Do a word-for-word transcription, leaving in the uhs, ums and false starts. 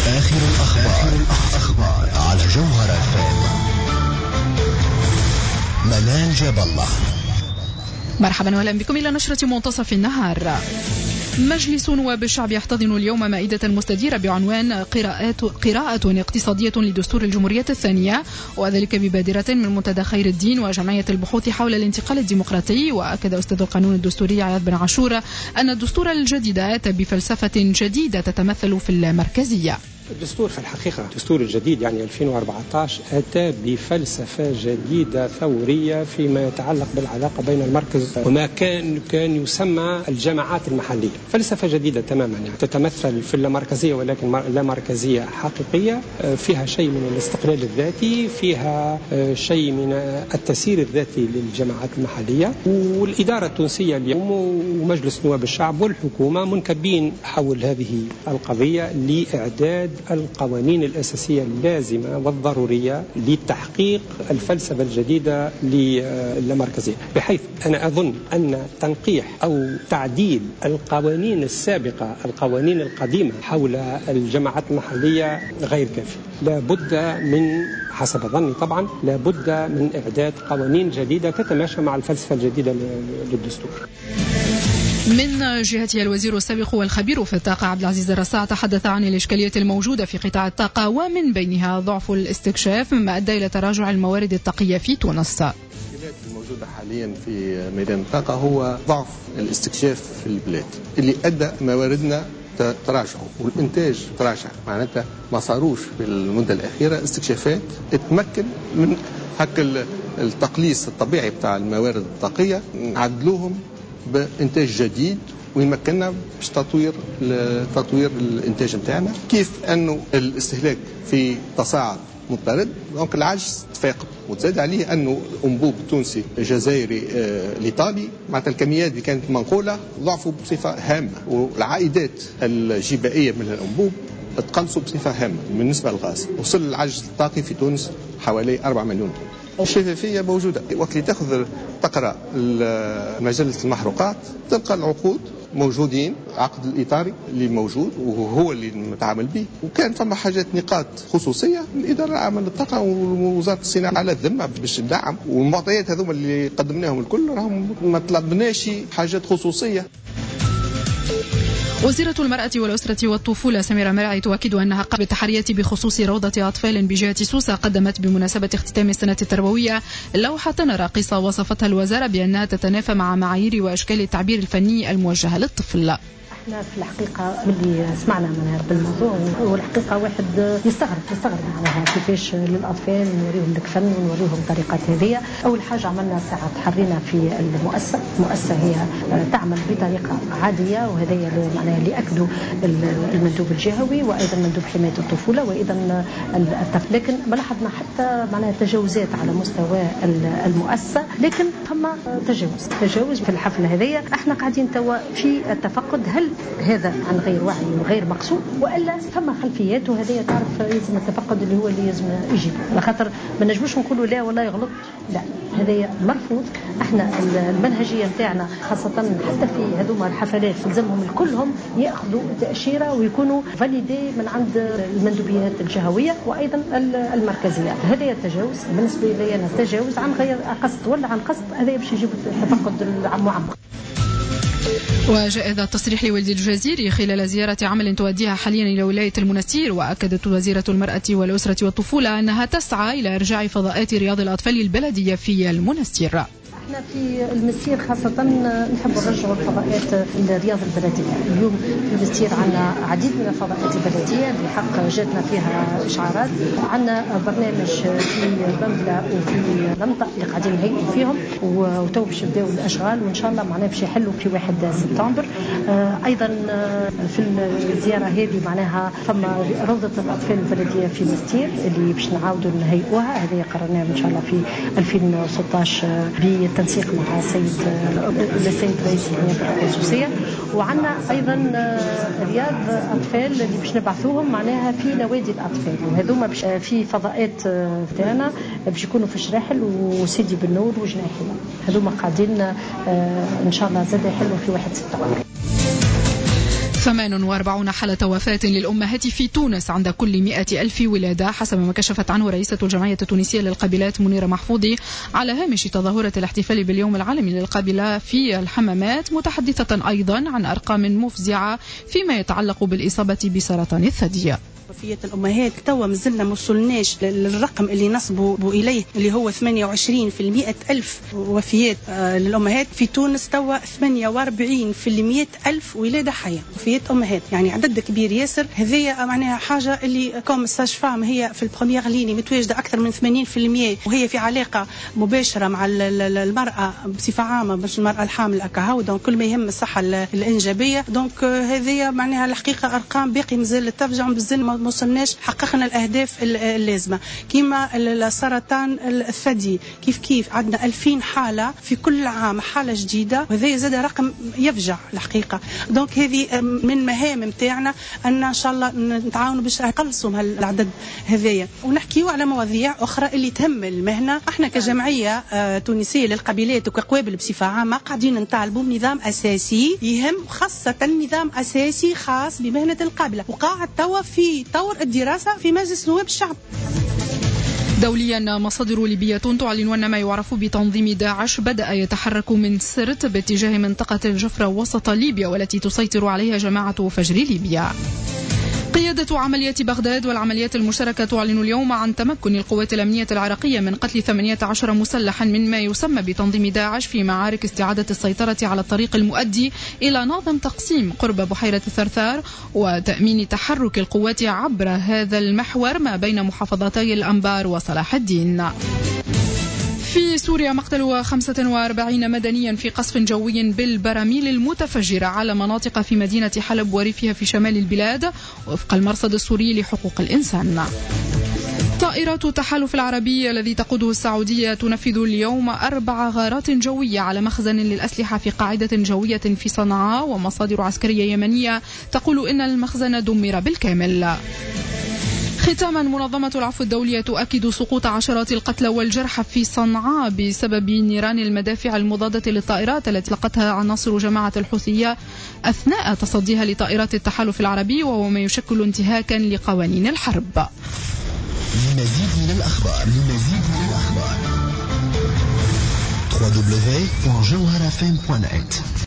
آخر الأخبار, الأخبار على جوهر فام. منال جاب الله. مرحبا واهلا بكم إلى نشرة منتصف النهار. مجلس نواب الشعب يحتضن اليوم مائدة مستديرة بعنوان قراءات قراءة اقتصادية لدستور الجمهورية الثانية، وذلك ببادرة من منتدى خير الدين وجمعية البحوث حول الانتقال الديمقراطي. وأكد أستاذ القانون الدستوري عياض بن عاشور أن الدستور الجديد أتى بفلسفة جديدة تتمثل في المركزية. الدستور في الحقيقة الدستور الجديد يعني ألفين وأربعة عشر أتى بفلسفة جديدة ثورية فيما يتعلق بالعلاقة بين المركز وما كان كان يسمى الجماعات المحلية. فلسفة جديدة تماما يعني تتمثل في اللامركزية، ولكن لا مركزية حقيقية، فيها شيء من الاستقلال الذاتي، فيها شيء من التسيير الذاتي للجماعات المحلية. والإدارة التونسية اليوم ومجلس نواب الشعب والحكومة منكبين حول هذه القضية لإعداد القوانين الأساسية اللازمة والضرورية لتحقيق الفلسفة الجديدة للمركزية، بحيث أنا أظن أن تنقيح أو تعديل القوانين السابقة القوانين القديمة حول الجماعات المحلية غير كافي. لا بد من حسب ظني طبعا لا بد من إعداد قوانين جديدة تتماشى مع الفلسفة الجديدة للدستور. من جهته الوزير السابق والخبير في الطاقة عبد العزيز الرصاع تحدث عن الإشكالية الموجودة في قطاع الطاقة، ومن بينها ضعف الاستكشاف مما أدى إلى تراجع الموارد الطاقية في تونس. المشكلات الموجودة حاليا في ميدان الطاقة هو ضعف الاستكشاف في البلاد اللي أدى مواردنا تراجعوا والإنتاج تراجع، معناتها ما صاروش في المدة الأخيرة استكشافات تتمكن من حق التقليص الطبيعي بتاع الموارد الطاقية، نعدلوهم بإنتاج جديد ويمكننا باش تطوير تطوير الإنتاج متاعنا. كيف أنه الاستهلاك في تصاعد مضطرد، دونك العجز تفاقم، وتزاد عليه أنه الأنبوب التونسي الجزائري آه الإيطالي معناتها الكميات اللي كانت منقولة ضعفوا بصفة هامة، والعائدات الجبائية من الأنبوب تقلصوا بصفة هامة. بالنسبة للغاز وصل العجز الطاقي في تونس حوالي أربعة مليون طن. الشفافية موجودة، وقت اللي تاخذ تقرأ مجلة المحروقات تلقى العقود موجودين، عقد الإطاري اللي موجود وهو اللي نتعامل به، وكان فما حاجات نقاط خصوصية الإدارة العامة للطاقة ووزارة الصناعة على الذمة باش ندعم، والمعطيات هذوما اللي قدمناهم الكل راهم ما طلبناش حاجات خصوصية. وزيرة المرأة والأسرة والطفولة سميرة مرعي تؤكد أنها قامت بالتحرية بخصوص روضة أطفال بجهة سوسة قدمت بمناسبة اختتام السنة التربوية لوحة راقصة وصفتها الوزارة بأنها تتنافى مع معايير وأشكال التعبير الفني الموجهة للطفل. احنا في الحقيقه اللي سمعنا من هذا الموضوع والحقيقه واحد يستغرب يستغرب معناها كيفاش للاطفال نوريهم الفن ونوريهم طريقات هذه. اول حاجه عملنا ساعه تحرينا في المؤسسه، المؤسسه هي تعمل بطريقه عاديه، وهذا معناها اللي اكدوا المندوب الجهوي وايضا مندوب حمايه الطفوله وايضا الطفل. لكن ما لاحظنا حتى معناها تجاوزات على مستوى المؤسسه، لكن ثم تجاوز تجاوز في الحفله هذه. احنا قاعدين توا في التفقد هل هذا عن غير وعي وغير مقصود وإلا ثم خلفيات، وهذه تعرف لازم التفقد اللي هو اللي لازم يجي، لخاطر ما نجموش نقولوا لا والله يغلط، لا هذا مرفوض. احنا المنهجيه نتاعنا خاصه حتى في هذوما الحفلات لازمهم الكلهم ياخذوا تاشيره ويكونوا فاليدي من عند المندوبيات الجهويه وايضا المركزيه. هذا التجاوز بالنسبه لي انا تجاوز عن غير قصد ولا عن قصد، هذا باش يجيب التفقد المعمق. وجاء هذا التصريح لولد الجزيري خلال زيارة عمل تؤديها حاليا إلى ولاية المنستير. وأكدت وزيرة المرأة والأسرة والطفولة أنها تسعى إلى إرجاع فضاءات رياض الأطفال البلدية في المنستير. احنا في المسير خاصة نحب نرجعوا الفضاءات الرياض البلدية. اليوم في المسير عندنا عديد من الفضاءات البلدية بحق جاتنا فيها إشعارات. عندنا برنامج في بمبلة وفي لمطة اللي قاعدين نهيئوا فيهم وتو باش يبداوا الأشغال، وإن شاء الله معناها باش يحلوا في واحد سبتمبر. أيضا في الزيارة هذه معناها فما روضة الأطفال البلدية في المسير اللي باش نعاودوا نهيئوها. هذه قررناها إن شاء الله في ألفين وستة عشر بالتنسيق مع السيد السيد رئيس النيابه الخصوصيه. وعندنا ايضا رياض اطفال اللي باش نبعثوهم معناها في نوادي الاطفال، وهذوما في فضاءات تاعنا باش يكونوا في شراحل وسيدي بنور وجناحيه. هذوما قاعدين ان شاء الله زاد يحلوا في واحد سبتمبر. ثمانية وأربعين حالة وفاة للأمهات في تونس عند كل مئة ألف ولادة حسب ما كشفت عنه رئيسة الجمعية التونسية للقابلات منيرة محفوظي على هامش تظاهرة الاحتفال باليوم العالمي للقابلة في الحمامات، متحدثة أيضا عن أرقام مفزعة فيما يتعلق بالإصابة بسرطان الثدي. وفيات الأمهات توا مازلنا ما وصلناش للرقم اللي نصبوا إليه اللي هو ثمانية وعشرين في المئة ألف وفيات للأمهات في تونس. توا ثمانية وأربعين في المئة ألف ولادة حية وفيات أمهات، يعني عدد كبير ياسر. هذه معناها حاجة اللي كوم ساج فام هي في البروميير ليني متواجدة أكثر من ثمانين في المئة، وهي في علاقة مباشرة مع المرأة بصفة عامة، باش المرأة الحامل أكاهو دونك كل ما يهم الصحة الإنجابية. دونك هذه معناها الحقيقة أرقام باقي مازال ترجع بالزل ما وصلناش حققنا الأهداف اللازمة. كما السرطان الثدي كيف كيف عندنا ألفين حالة في كل عام، حالة جديدة، وهذا يزيد رقم يفجع الحقيقة. دونك هذه من مهام متاعنا أن إن شاء الله نتعاونوا باش نقلصوا هالعدد هذايا، ونحكيوا على مواضيع أخرى اللي تهم المهنة. احنا كجمعية تونسية للقبيلات وكقوابل بصفة عامة قاعدين نطالبوا بنظام أساسي يهم، خاصة نظام أساسي خاص بمهنة القابلة، وقاعد توا في طور الدراسة في مجلس نواب الشعب. دوليا مصادر ليبية تعلن أن ما يعرف بتنظيم داعش بدأ يتحرك من سرت باتجاه منطقة الجفرة وسط ليبيا والتي تسيطر عليها جماعة فجر ليبيا. قيادة عمليات بغداد والعمليات المشتركة تعلن اليوم عن تمكن القوات الأمنية العراقية من قتل ثمانية عشر مسلحا من ما يسمى بتنظيم داعش في معارك استعادة السيطرة على الطريق المؤدي إلى ناظم تقسيم قرب بحيرة الثرثار، وتأمين تحرك القوات عبر هذا المحور ما بين محافظتي الأنبار وصلاح الدين. في سوريا مقتل خمسة وأربعين مدنيا في قصف جوي بالبراميل المتفجرة على مناطق في مدينة حلب وريفها في شمال البلاد وفق المرصد السوري لحقوق الإنسان. طائرات التحالف العربي الذي تقوده السعودية تنفذ اليوم أربع غارات جوية على مخزن للأسلحة في قاعدة جوية في صنعاء، ومصادر عسكرية يمنية تقول إن المخزن دمر بالكامل. ختاما، منظمة العفو الدولية تؤكد سقوط عشرات القتلى والجرحى في صنعاء بسبب نيران المدافع المضادة للطائرات التي اطلقتها عناصر جماعة الحوثية أثناء تصديها لطائرات التحالف العربي، وهو ما يشكل انتهاكا لقوانين الحرب. لمزيد من الأخبار لمزيد من الأخبار دبليو دبليو دبليو دوت جوهرة إف إم دوت نت.